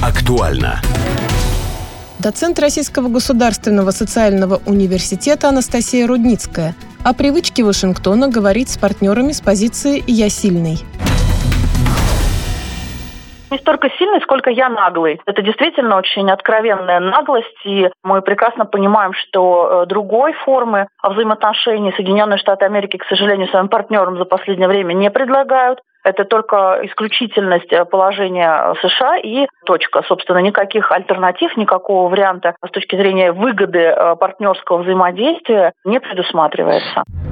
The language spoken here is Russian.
Актуально. Доцент Российского государственного социального университета Анастасия Рудницкая о привычке Вашингтона говорить с партнерами с позиции «я сильный». Не столько сильный, сколько я наглый. Это действительно очень откровенная наглость, и мы прекрасно понимаем, что другой формы взаимоотношений Соединенные Штаты Америки, к сожалению, своим партнерам за последнее время не предлагают. Это только исключительность положения США и точка. Собственно, никаких альтернатив, никакого варианта с точки зрения выгоды партнерского взаимодействия не предусматривается.